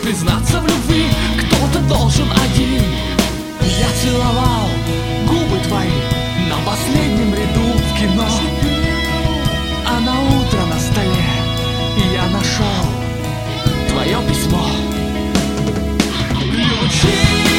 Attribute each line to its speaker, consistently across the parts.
Speaker 1: признаться в любви кто-то должен один. Я целовал губы твои на последнем ряду в кино, а на утро на столе я нашел твое письмо. Ключи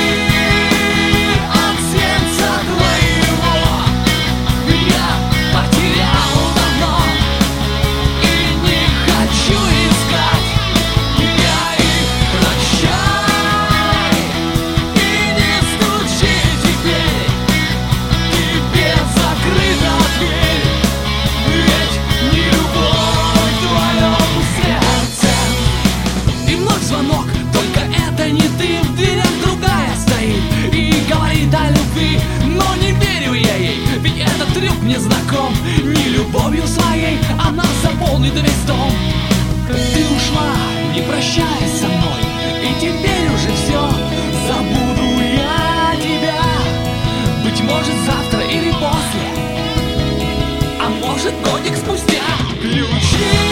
Speaker 1: от сердца твоего я потерял давно и не хочу искать. Я их прощай и не стучи теперь, тебе закрыта дверь, ведь не любовь в твоем сердце. И вновь звонок, только это не ты. В дверях другая стоит и говорит о любви, но не верю я ей, ведь этот трюк мне знаком. Не любовью своей она заполнит весь дом. Ты ушла, не прощаясь со мной, и теперь уже все, забуду я тебя. Быть может завтра или после, а может годик спустя. Ключи